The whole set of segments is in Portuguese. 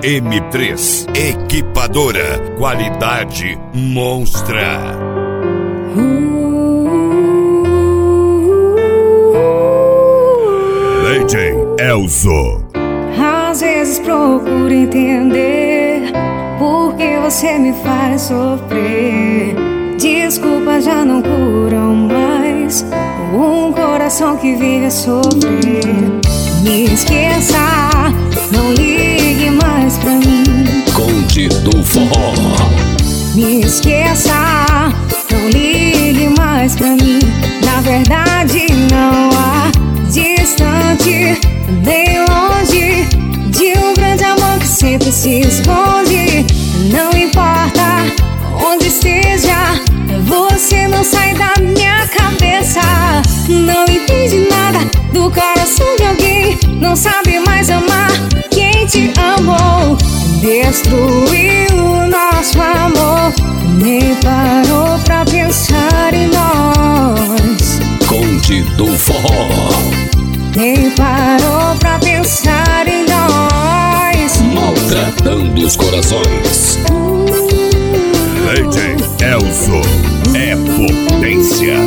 M3, equipadora, qualidade monstra. DJ Elzo. Às vezes procuro entender por que você me faz sofrer. Desculpas já não curam mais um coração que vive a sofrer. Me esqueça, não ligue mais pra mim. Conde do Forró. Me esqueça, não ligue mais pra mim. Na verdade não há distante nem longe de um grande amor que sempre se esconde. Não importa onde esteja, você não sai da minha cabeça. Não entende nada do coração de alguém, não sabe mais amar quem te amou. Destruiu o nosso amor, nem parou pra pensar em nós. Conde do Forró. Nem parou pra pensar em nós. Maltratando os corações. DJ Elzo é potência.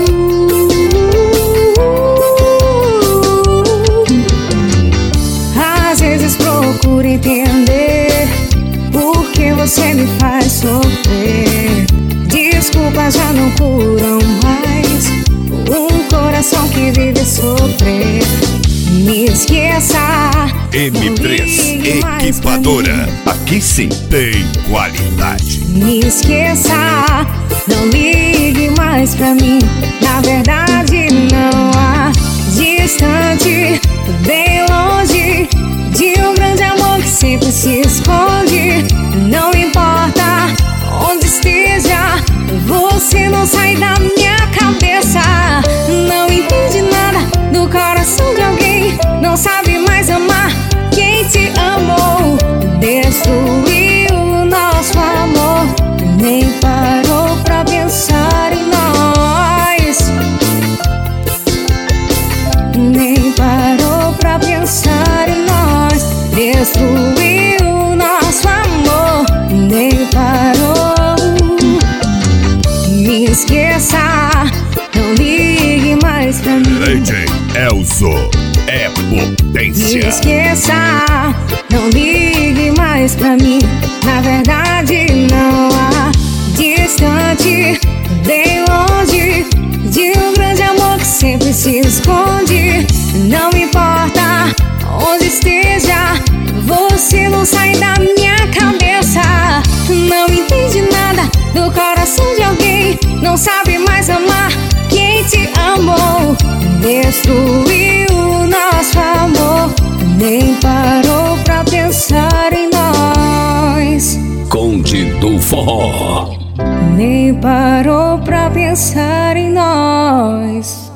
Às vezes procuro entender por que você me faz sofrer. Desculpas já não curam mais um coração que vive a sofrer. Me esqueça, M3, equipadora. Aqui sim tem qualidade. me esqueça, não ligue mais pra mim. Na verdade não há distante, bem longe de um grande amor que sempre se esconde. Não importa onde esteja, você não sai da minha cabeça. Não entende nada do coração de alguém, não sabe mais amar quem te amou. Destruiu o nosso amor, nem parou pra pensar em nós. Nem parou pra pensar em nós. Destruiu o nosso amor, nem parou. Me esqueça, não ligue mais pra mim. DJ Elzo é potência. Me esqueça, não ligue mais pra mim. Na verdade não há distante, bem longe de um grande amor que sempre se esconde. Não importa onde esteja, você não sai da minha cabeça. Não entende nada do coração de alguém, não sabe mais amar quem te amou. Destruiu o nosso amor, nem parou pra pensar em nós. Conde do Forró. Nem parou pra pensar em nós.